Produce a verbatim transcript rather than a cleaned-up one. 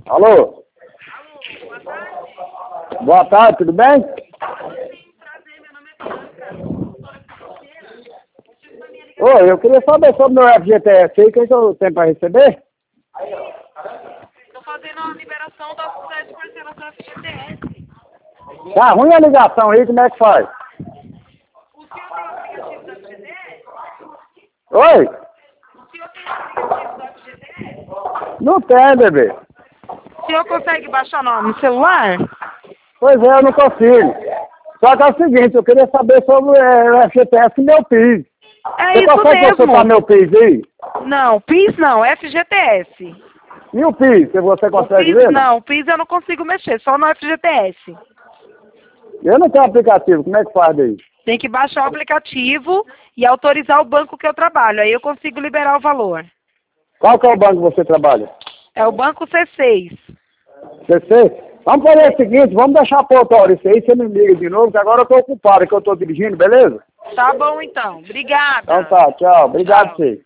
Alô? Alô, boa tarde. Boa tarde, tudo bem? Sim, prazer, meu nome é Bianca, consultora financeira. Eu tive uma minha ligação. Oi, eu queria saber sobre o meu F G T S aí, o que que eu tenho para receber? Estou fazendo a liberação das sete parcelas do F G T S. Tá ruim a ligação aí, como é que faz? O senhor tem o aplicativo do F G T S? Oi? O senhor tem o aplicativo do F G T S? Não tem, bebê. O senhor consegue baixar no, no celular? Pois é, eu não consigo. Só que é o seguinte, eu queria saber sobre é, o F G T S e meu P I S. É Você isso consegue mesmo. consultar meu P I S aí? Não, P I S não, F G T S. E o P I S, se você O consegue P I S ver? não, o P I S eu não consigo mexer, só no F G T S. Eu não tenho aplicativo, como é que faz daí? Tem que baixar o aplicativo e autorizar o banco que eu trabalho, aí eu consigo liberar o valor. Qual que é o banco que você trabalha? É o Banco C seis. C C? Vamos fazer o seguinte, vamos deixar para outra hora isso aí, você me liga de novo, que agora eu estou ocupado, que eu estou dirigindo, beleza? Tá bom então, obrigada. Então tá, tchau. Obrigado, Tchau. você.